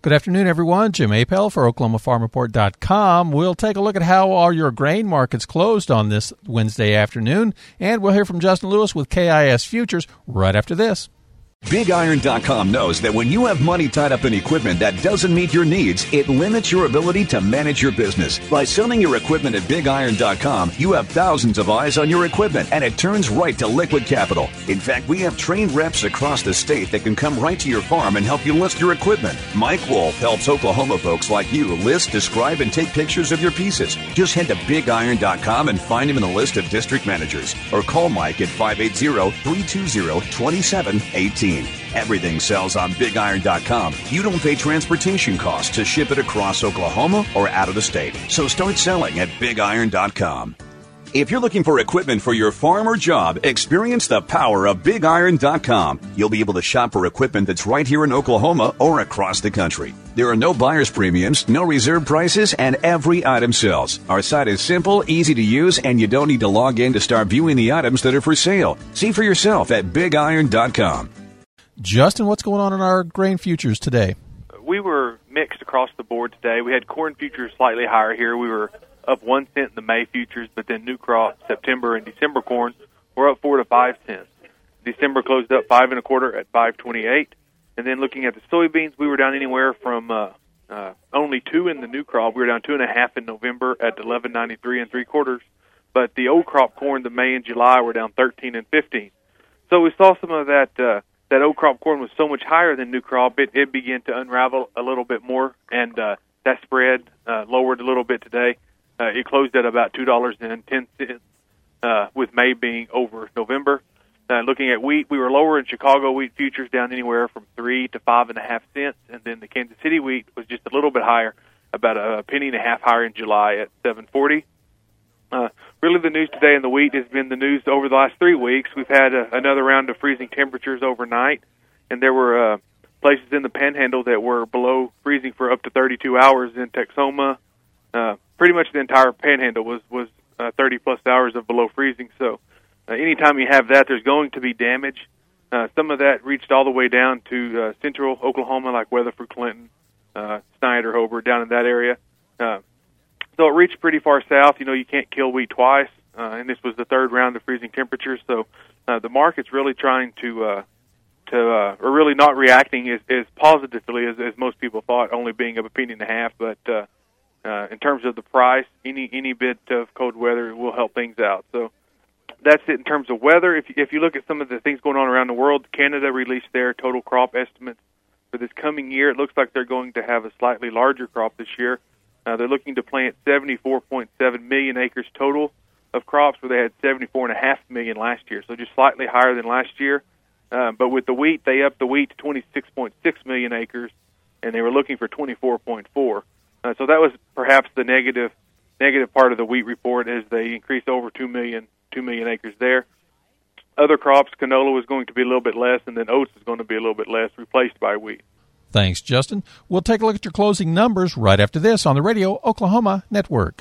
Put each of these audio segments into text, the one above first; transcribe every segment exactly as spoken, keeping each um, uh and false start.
Good afternoon, everyone. Jim Apel for Oklahoma Farm Report dot com. We'll take a look at how are your grain markets closed on this Wednesday afternoon, and we'll hear from Justin Lewis with K I S Futures right after this. Big Iron dot com knows that when you have money tied up in equipment that doesn't meet your needs, it limits your ability to manage your business. By selling your equipment at Big Iron dot com, you have thousands of eyes on your equipment, and it turns right to liquid capital. In fact, we have trained reps across the state that can come right to your farm and help you list your equipment. Mike Wolf helps Oklahoma folks like you list, describe, and take pictures of your pieces. Just head to Big Iron dot com and find him in the list of district managers. Or call Mike at five eight zero, three two zero, two seven one eight. Everything sells on Big Iron dot com. You don't pay transportation costs to ship it across Oklahoma or out of the state. So start selling at Big Iron dot com. If you're looking for equipment for your farm or job, experience the power of Big Iron dot com. You'll be able to shop for equipment that's right here in Oklahoma or across the country. There are no buyer's premiums, no reserve prices, and every item sells. Our site is simple, easy to use, and you don't need to log in to start viewing the items that are for sale. See for yourself at Big Iron dot com. Justin, what's going on in our grain futures today? We were mixed across the board today. We had corn futures slightly higher here. We were up one cent in the May futures, but then new crop, September, and December corn were up four to five cents. December closed up five and a quarter at five twenty-eight. And then looking at the soybeans, we were down anywhere from uh, uh, only two in the new crop. We were down two and a half in November at eleven ninety-three and three quarters. But the old crop corn, the May and July, were down thirteen and fifteen. So we saw some of that. Uh, That old crop corn was so much higher than new crop, it, it began to unravel a little bit more, and uh, that spread uh, lowered a little bit today. Uh, it closed at about two dollars and ten cents, uh, with May being over November. Uh, looking at wheat, we were lower in Chicago wheat futures, down anywhere from three to five and a half cents, and then the Kansas City wheat was just a little bit higher, about a penny and a half higher in July at seven forty. Uh, really, the news today in the wheat has been the news over the last three weeks. We've had a, another round of freezing temperatures overnight, and there were uh, places in the Panhandle that were below freezing for up to thirty-two hours in Texoma. Uh, pretty much the entire Panhandle was was uh, thirty plus hours of below freezing. So, uh, anytime you have that, there's going to be damage. Uh, some of that reached all the way down to uh, central Oklahoma, like Weatherford, Clinton, uh, Snyder, Hobart, down in that area. Uh, So it reached pretty far south. You know, you can't kill wheat twice, uh, and this was the third round of freezing temperatures. So uh, the market's really trying to, uh, to, uh, or really not reacting as, as positively as, as most people thought, only being up a penny and a half. But uh, uh, in terms of the price, any any bit of cold weather will help things out. So that's it in terms of weather. If if you look at some of the things going on around the world, Canada released their total crop estimates for this coming year. It looks like they're going to have a slightly larger crop this year. Uh, they're looking to plant seventy-four point seven million acres total of crops, where they had seventy-four point five million last year, so just slightly higher than last year. Uh, but with the wheat, they upped the wheat to twenty-six point six million acres, and they were looking for twenty-four point four. Uh, so that was perhaps the negative negative part of the wheat report, as they increased over two million, two million acres there. Other crops, canola was going to be a little bit less, and then oats is going to be a little bit less, replaced by wheat. Thanks, Justin. We'll take a look at your closing numbers right after this on the Radio Oklahoma Network.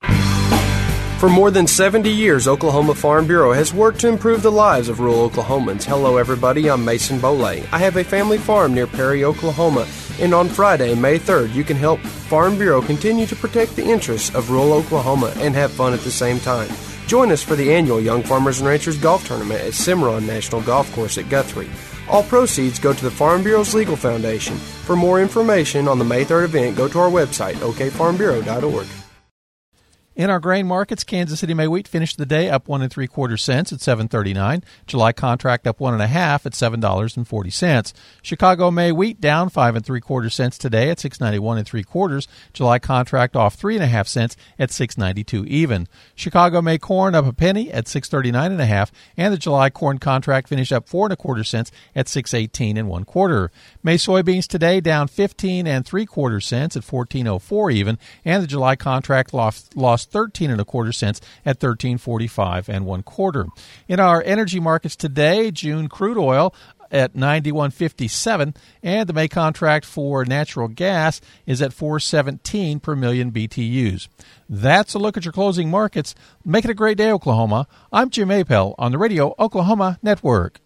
For more than seventy years, Oklahoma Farm Bureau has worked to improve the lives of rural Oklahomans. Hello, everybody. I'm Mason Boley. I have a family farm near Perry, Oklahoma, and on Friday, May third, you can help Farm Bureau continue to protect the interests of rural Oklahoma and have fun at the same time. Join us for the annual Young Farmers and Ranchers Golf Tournament at Cimarron National Golf Course at Guthrie. All proceeds go to the Farm Bureau's Legal Foundation. For more information on the May third event, go to our website, o k farm bureau dot org. In our grain markets, Kansas City May wheat finished the day up one and three quarter cents at seven thirty-nine. July contract up one and a half at seven dollars and forty cents. Chicago May wheat down five and three quarter cents today at six ninety one and three quarters. July contract off three and a half cents at six ninety two even. Chicago May corn up a penny at six thirty nine and a half, and the July corn contract finished up four and a quarter cents at six eighteen and one quarter. May soybeans today down fifteen and three quarter cents at fourteen oh four even, and the July contract lost lost thirteen and a quarter cents at thirteen forty-five and one quarter. In our energy markets today, June crude oil at ninety-one fifty-seven, and the May contract for natural gas is at four seventeen per million B T Us. That's a look at your closing markets. Make it a great day, Oklahoma. I'm Jim Apel on the Radio Oklahoma Network.